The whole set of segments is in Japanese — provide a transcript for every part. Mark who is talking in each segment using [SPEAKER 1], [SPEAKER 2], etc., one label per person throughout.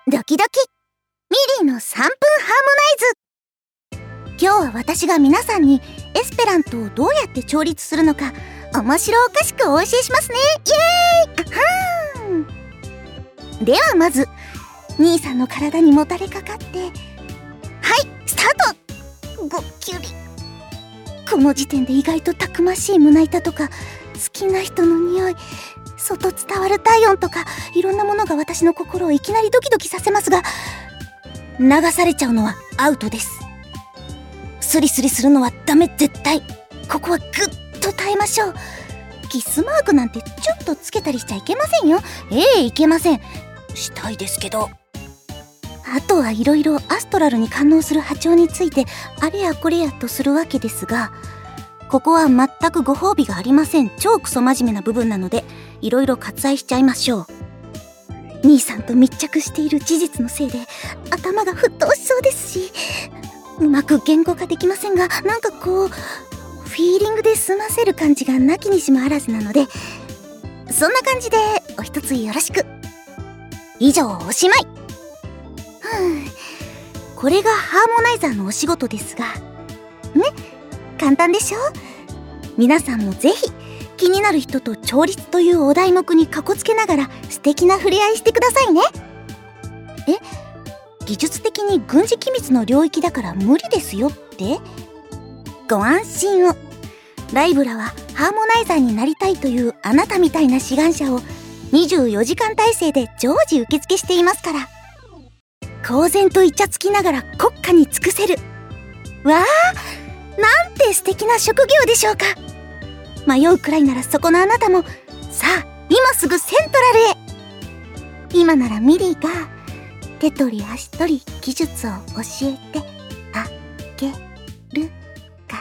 [SPEAKER 1] ドキドキミリーの3分ハーモナイズ。今日は私が皆さんにエスペラントをどうやって調律するのか面白おかしくお教えしますね。イエーイ。あはーん。ではまず兄さんの体にもたれかかって、はい、スタート。ごっきゅり。この時点で意外とたくましい胸板とか好きな人の匂い、外伝わる体温とかいろんなものが私の心をいきなりドキドキさせますが、流されちゃうのはアウトです。スリスリするのはダメ、絶対。ここはぐっと耐えましょう。キスマークなんてちょっとつけたりしちゃいけませんよ。いけません。したいですけど。あとはいろいろアストラルに感応する波長についてあれやこれやとするわけですが、ここは全くご褒美がありません。超クソ真面目な部分なのでいろいろ割愛しちゃいましょう。兄さんと密着している事実のせいで頭が沸騰しそうですし、うまく言語化できませんが、なんかこうフィーリングで済ませる感じがなきにしもあらずなので、そんな感じでお一つよろしく。以上、おしまい。これがハーモナイザーのお仕事ですがね、簡単でしょ。皆さんもぜひ気になる人と調律というお題目にかこつけながら素敵な触れ合いしてくださいね。技術的に軍事機密の領域だから無理ですよって？ご安心を。ライブラはハーモナイザーになりたいというあなたみたいな志願者を24時間体制で常時受付していますから。公然とイチャつきながら国家に尽くせる。わあ、なんて素敵な職業でしょうか。迷うくらいならそこのあなたも、さあ今すぐセントラルへ。今ならミリーが手取り足取り技術を教えてあげるから。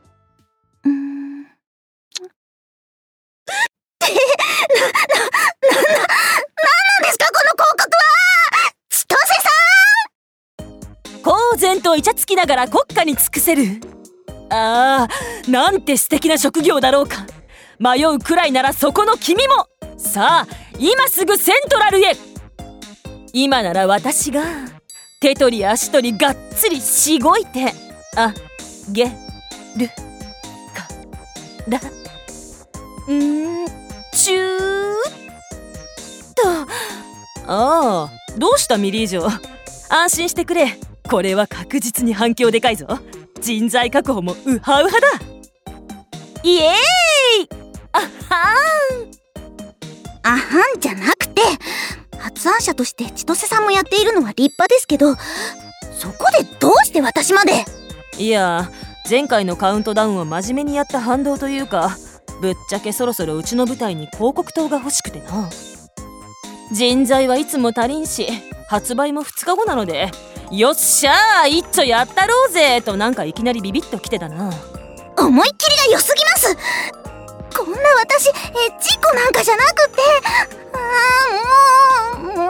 [SPEAKER 1] なんですかこの広告は。千歳さん。
[SPEAKER 2] 公然とイチャつきながら国家に尽くせる。なんて素敵な職業だろうか。迷うくらいならそこの君も、さあ今すぐセントラルへ。今なら私が手取り足取りがっつりしごいてあげるからチューっと。どうしたミリー嬢、安心してくれ。これは確実に反響でかいぞ。人材確保もウハウハだ。イエーイ。あはん。
[SPEAKER 1] あはんじゃなくて、発案者として千歳さんもやっているのは立派ですけど、そこでどうして私まで。
[SPEAKER 2] いや、前回のカウントダウンを真面目にやった反動というか、ぶっちゃけそろそろうちの舞台に広告塔が欲しくてな。人材はいつも足りんし、発売も2日後なので、よっしゃー一丁やったろうぜとなんかいきなりビビッときてたな。
[SPEAKER 1] 思いっきりが良すぎます。こんな私エッチっ子なんかじゃなくて、も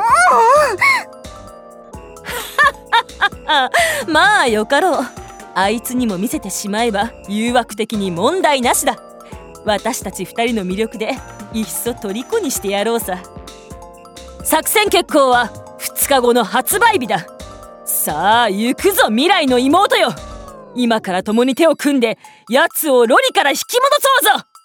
[SPEAKER 2] うまあよかろう。あいつにも見せてしまえば誘惑的に問題なしだ。私たち2人の魅力でいっそ虜にしてやろうさ。作戦決行は2日後の発売日だ。さあ行くぞ未来の妹よ。今から共に手を組んで奴をロリから引き戻そうぞ。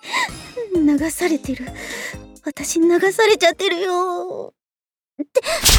[SPEAKER 1] 流されてる。私流されちゃってるよ。って